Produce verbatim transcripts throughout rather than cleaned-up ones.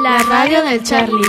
la ràdio del Charlie.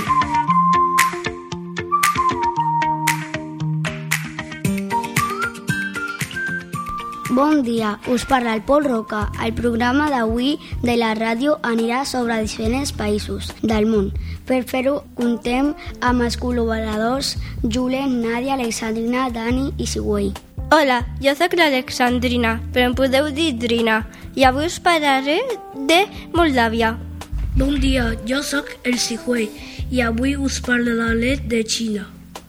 Bon dia, us parla el Pol Roca. El programa d'avui de la ràdio anirà sobre diferents països del món. Per fer-ho, contem amb els col·laboradors Julen, Nàdia, Alexandrina, Dani i Sigüey. Hola, jo sóc l'Alexandrina, però em podeu dir Drina, i avui us parlaré de Moldàvia. Bon dia, jo sóc el Sigüey i avui us parlaré de Xina.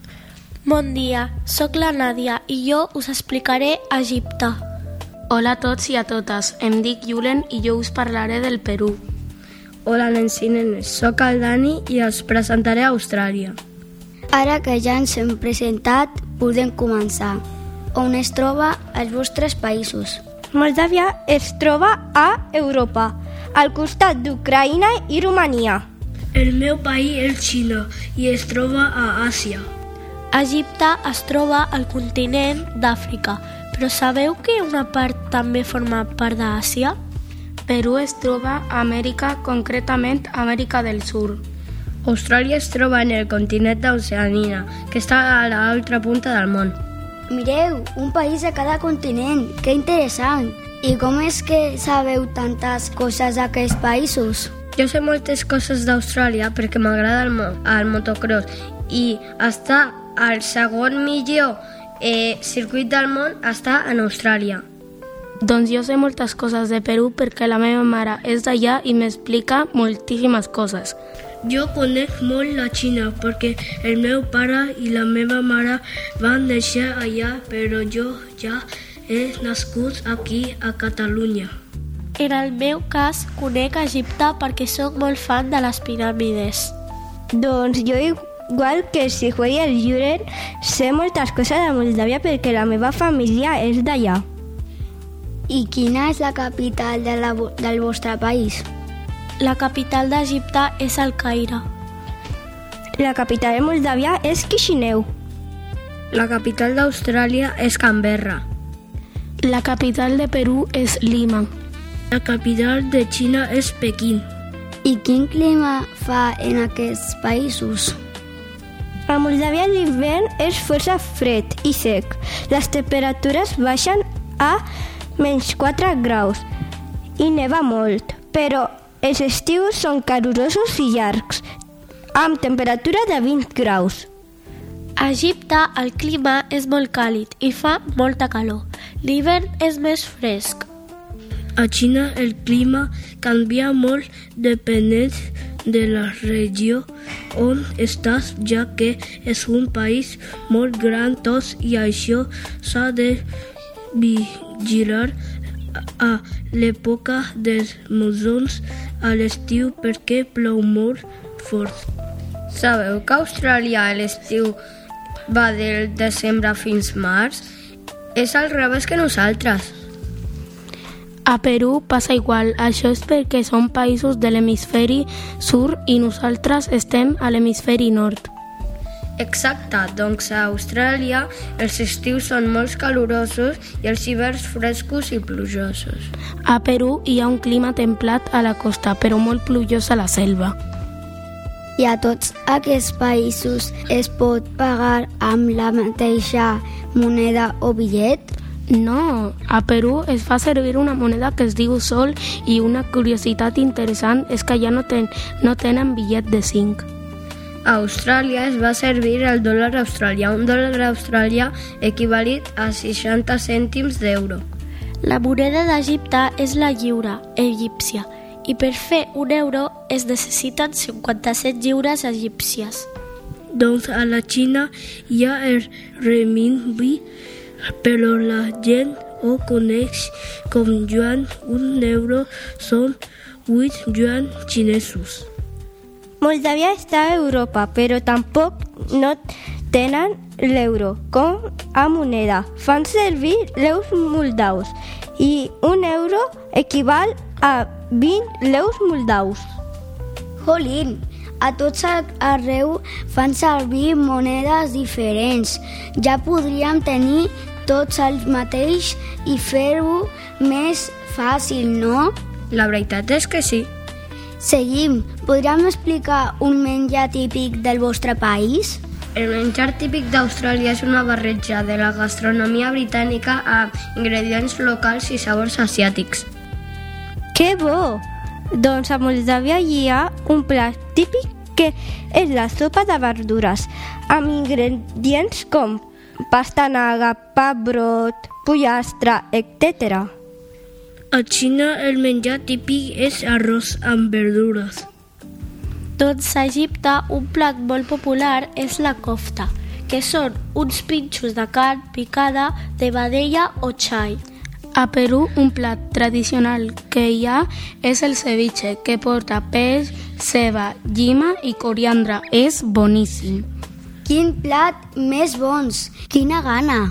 Bon dia, sóc la Nàdia i jo us explicaré Egipte. Hola a tots i a totes, em dic Julen i jo us parlaré del Perú. Hola nens i nenes, sóc el Dani i els presentaré a Austràlia. Ara que ja ens hem presentat, podem començar. On es troba els vostres països? Moldàvia es troba a Europa, al costat d'Ucraïna i Romania. El meu país és Xina i es troba a Àsia. Egipte es troba al continent d'Àfrica, però sabeu que una part també forma part d'Àsia? Perú es troba a Amèrica, concretament Amèrica del Sur. Austràlia es troba en el continent d'Oceania, que està a l'altra punta del món. Mireu, un país de cada continent, que interessant! I com és que sabeu tantes coses d'aquests països? Jo sé moltes coses d'Austràlia perquè m'agrada el, mo el motocross i està al segon millor eh, circuit del món està en Austràlia. Doncs jo sé moltes coses de Perú perquè la meva mare és d'allà i m'explica moltíssimes coses. Jo conec molt la Xina perquè el meu pare i la meva mare van néixer allà, però jo ja he nascut aquí a Catalunya. En el meu cas, conec Egipte perquè sóc molt fan de les piràmides. Doncs jo, igual que el Sigüey i el Julen, sé moltes coses de Moldàvia perquè la meva família és d'allà. I quina és la capital de la, del vostre país? La capital d'Egipte és el Caire. La capital de Moldàvia és Chisinau. La capital d'Austràlia és Canberra. La capital de Perú és Lima. La capital de Xina és Pequín. I quin clima fa en aquests països? A Moldàvia l'hivern és força fred i sec. Les temperatures baixen a menys quatre graus i neva molt, però els estius són calorosos i llargs, amb temperatura de vint graus. A Egipte el clima és molt càlid i fa molta calor. L'hivern és més fresc. A Xina el clima canvia molt depenent de la regió on estàs, ja que és un país molt gran tot i això s'ha de vigilar a l'època dels monsons a l'estiu perquè plou molt fort. Sabeu que a Austràlia a l'estiu va del desembre fins març? És al revés que nosaltres. A Perú passa igual, això és perquè són països de l'hemisferi sud i nosaltres estem a l'hemisferi nord. Exacte, doncs a Austràlia els estius són molt calorosos i els hiverns frescos i plujosos. A Perú hi ha un clima templat a la costa, però molt plujós a la selva. I a tots aquests països es pot pagar amb la mateixa moneda o bitllet? No, a Perú es fa servir una moneda que es diu sol i una curiositat interessant és que ja no, ten, no tenen bitllet de cinc. A Austràlia es va servir el dòlar australià, un dòlar australià equivalit a seixanta cèntims d'euro. La moneda d'Egipte és la lliura egípcia i per fer un euro es necessiten cinquanta-set lliures egípcies. Doncs a la Xina hi ha el renminbi, però la gent ho coneix com yuan. Un euro són vuit yuan xinesos. Moldàvia està a Europa, però tampoc no tenen l'euro com a moneda. Fan servir l'eus moldaus i un euro equival a vint leus moldaus. Jolín, a tots arreu fan servir monedes diferents. Ja podríem tenir tots el mateix i fer-ho més fàcil, no? La veritat és que sí. Seguim. Podríem explicar un menjar típic del vostre país? El menjar típic d'Austràlia és una barreja de la gastronomia britànica amb ingredients locals i sabors asiàtics. Que bo! Doncs a Moldàvia hi ha un plat típic que és la sopa de verdures, amb ingredients com pastanaga, pa brot, pollastre, etcètera. A Xina el menjar típic és arròs amb verdures. Doncs a Egipte un plat molt popular és la kofta, que són uns pinxos de carn picada de vedella o xai. A Perú un plat tradicional que hi ha és el ceviche, que porta peix, ceba, llima i coriandre. És boníssim. Quin plat més bons! Quina gana!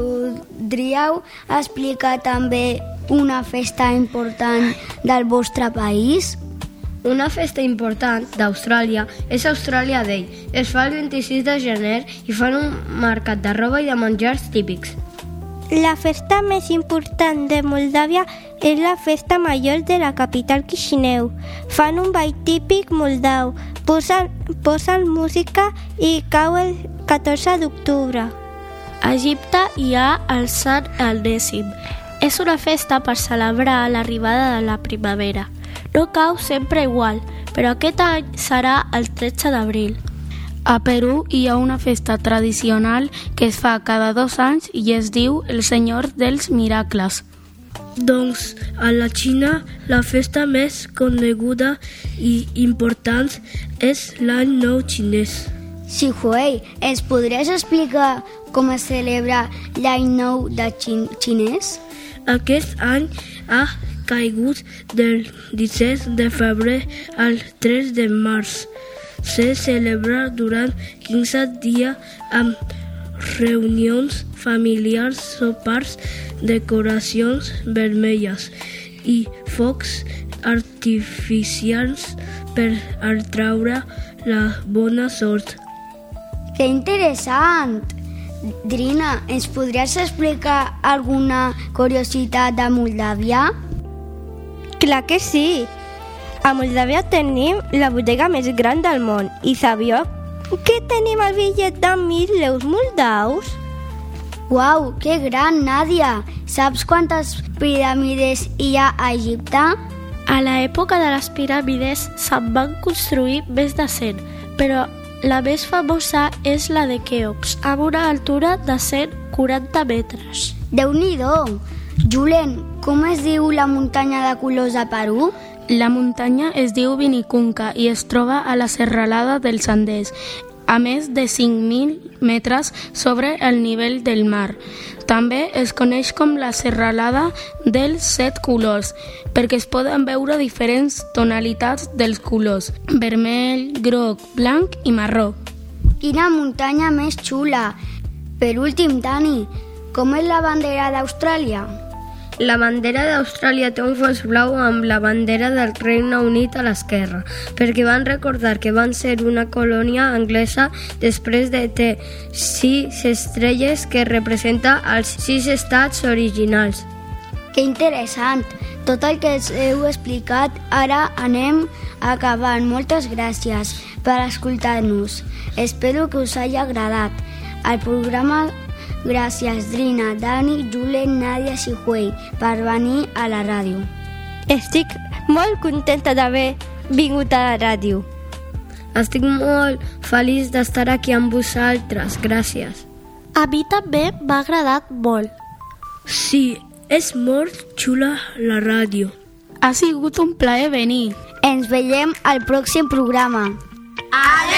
Podríeu explicar també una festa important del vostre país? Una festa important d'Austràlia és Australia Day. Es fa el vint-i-sis de gener i fan un mercat de roba i de menjars típics. La festa més important de Moldàvia és la festa major de la capital Chisinau. Fan un ball típic moldau, posen, posen música i cau el catorze d'octubre. A Egipte hi ha el Sant Elnèsim. És una festa per celebrar l'arribada de la primavera. No cau sempre igual, però aquest any serà el tretze d'abril. A Perú hi ha una festa tradicional que es fa cada dos anys i es diu el Senyor dels Miracles. Doncs a la Xina la festa més coneguda i important és l'Any Nou xinès. Xihuei, ens podries explicar com es celebra l'Any Nou de xin xinès? Aquest any ha caigut del disset de febrer al tres de març. Se celebra durant quinze dies amb reunions familiars, sopars, decoracions vermelles i focs artificials per atraure la bona sort. Que interessant! Drina, ens podries explicar alguna curiositat de Moldàvia? Clar que sí! A Moldàvia tenim la bodega més gran del món i sabíeu que tenim el bitllet de mil euros moldaus? Uau, que gran, Nàdia! Saps quantes piràmides hi ha a Egipte? A l'època de les piràmides se'n van construir més de cent, però la més famosa és la de Queops, amb una altura de cent quaranta metres. Déu-n'hi-do! Julen, com es diu la muntanya de colors a Perú? La muntanya es diu Vinicunca i es troba a la serralada dels Andes, a més de cinc mil metres sobre el nivell del mar. També es coneix com la serralada dels set colors, perquè es poden veure diferents tonalitats dels colors: vermell, groc, blanc i marró. Quina muntanya més xula! Per últim, Dani, com és la bandera d'Austràlia? La bandera d'Austràlia té un fons blau amb la bandera del Regne Unit a l'esquerra, perquè van recordar que van ser una colònia anglesa després de té sis estrelles que representa els sis estats originals. Que interessant! Tot el que us heu explicat, ara anem acabant. Moltes gràcies per escoltar-nos. Espero que us hagi agradat. El programa Gràcies, Drina, Dani, Julen, Nàdia, Xihuei, per venir a la ràdio. Estic molt contenta d'haver vingut a la ràdio. Estic molt feliç d'estar aquí amb vosaltres. Gràcies. A mi també m'ha agradat molt. Sí, és molt xula la ràdio. Ha sigut un plaer venir. Ens veiem al pròxim programa. Adéu!